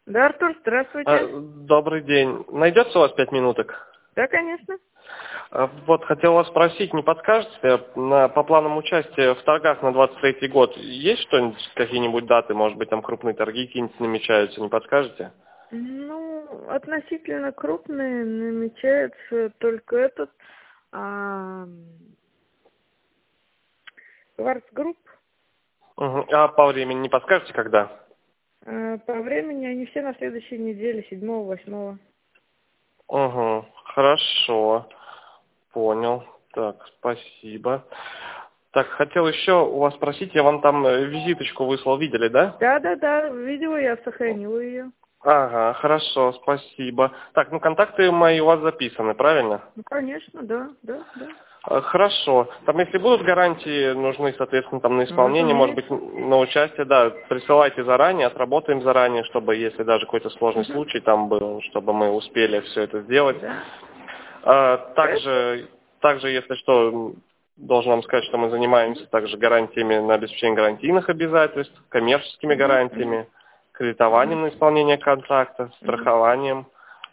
Да, Артур, здравствуйте. Добрый день. Найдется у вас 5 минуток? Да, конечно. Вот, хотел вас спросить, не подскажете, по планам участия в торгах на 23-й год есть что-нибудь, какие-нибудь даты, может быть, там крупные торги какие-нибудь намечаются, не подскажете? Ну, относительно крупные намечается только этот Кварц Групп. Мгм. А по времени не подскажете, когда? По времени они все на следующей неделе, 7-8. Угу, хорошо, понял. Так, спасибо. Так, хотел еще у вас спросить, я вам там визиточку выслал, видели, да? Да, видела, я сохранила ее. Ага, хорошо, спасибо. Так, ну контакты мои у вас записаны, правильно? Ну, конечно, да. Хорошо. Там, если будут гарантии нужны, соответственно, там на Ну, исполнение, может быть, разумеется. на участие, да, присылайте заранее, отработаем заранее, чтобы, если даже какой-то сложный Угу. случай там был, чтобы мы успели все это сделать. Да. Хорошо. Также, если что, должен вам сказать, что мы занимаемся также гарантиями на обеспечение гарантийных обязательств, коммерческими Угу. гарантиями, кредитованием на исполнение контракта, Угу. страхованием.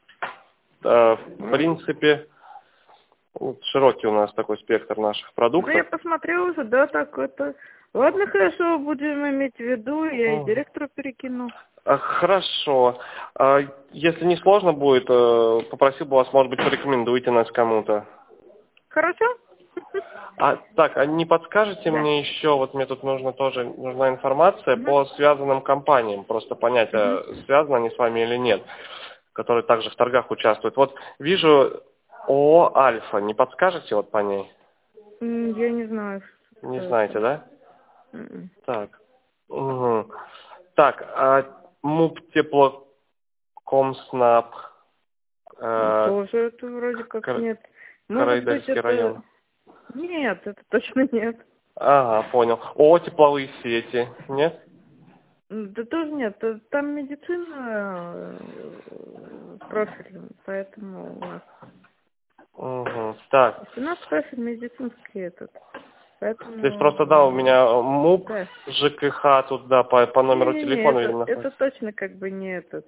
В Вот. принципе, вот широкий у нас такой спектр наших Да, я продуктов. посмотрела уже, да, так это. Ладно, хорошо, будем иметь в виду, я и Мгм. директору перекину. Хорошо. Если не сложно будет, попросил бы вас, может быть, порекомендуйте нас кому-то. Хорошо? Так, не подскажете Да. мне еще, вот мне тут нужна информация Угу. по связанным компаниям, просто понять, Угу. связаны они с вами или нет, которые также в торгах участвуют. Вот вижу ООО «Альфа», не подскажете вот по ней? Я не знаю, Не что знаете, это. да? М-м. Так. Угу. Так, МУП Теплокомснаб, Тоже это вроде как Кар- нет. Может быть, Карайдальский это... район. Нет, это точно нет. Ага, понял. ООО «Тепловые сети», нет? Да тоже нет. Там медицина профиль, поэтому у нас... Угу. Так. У нас профиль медицинский этот. То есть просто, да, у Поэтому... меня МУП, Да. ЖКХ тут, да, по номеру Не-не-не, телефона, видимо, это находится. точно как бы не этот.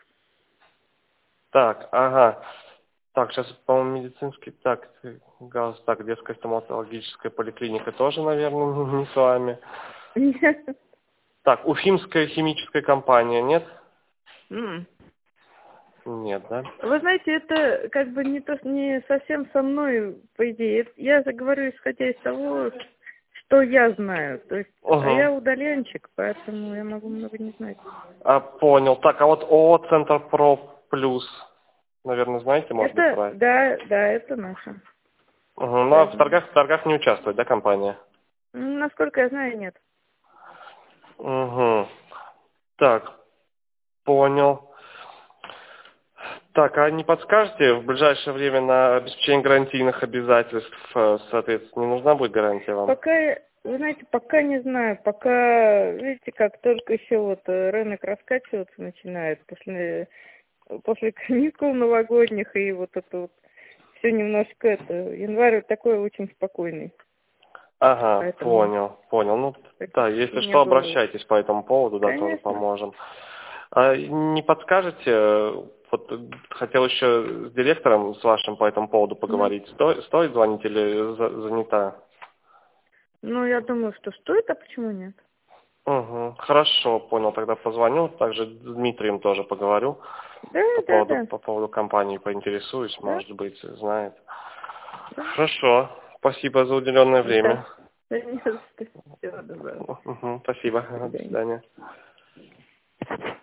Так, ага. Так, сейчас, по-моему, медицинский, так, ГАУС, так, детская стоматологическая поликлиника тоже, наверное, не с вами. Нет. Так, Уфимская химическая компания, нет? М. Нет, да? Вы знаете, это как бы не совсем со мной, по идее. Я же говорю, исходя из того, что я знаю. То есть, а Угу. я удаленщик, поэтому я могу много не знать. Понял. Так, а вот ООО «Центр Про Плюс», наверное, знаете, может быть, Это, про... да, это наше. Угу. Ну, Это а я в знаю. торгах не участвует, да, компания? Насколько я знаю, нет. Угу. Так, понял. Так, а не подскажете, в ближайшее время на обеспечение гарантийных обязательств, соответственно, не нужна будет гарантия вам? Вы знаете, пока не знаю. Пока, видите, как только еще вот рынок раскачиваться начинает после каникул новогодних и вот это вот все немножко январь вот такой очень спокойный. Ага, Поэтому понял. Ну, да, если не что, было. обращайтесь по этому поводу, да, тоже Конечно. поможем. Не подскажете, вот хотел еще с директором, с вашим по этому поводу Мгм. поговорить. Стоит звонить или занята? Ну, я думаю, что стоит, а почему нет? Угу, хорошо, понял, тогда позвоню. Также с Дмитрием тоже поговорю Да. по поводу компании, поинтересуюсь, Да, может быть, знает. да. Хорошо, спасибо за уделенное Да. время. Да, не за что. Всего доброго. Мгм, До спасибо, до свидания. свидания.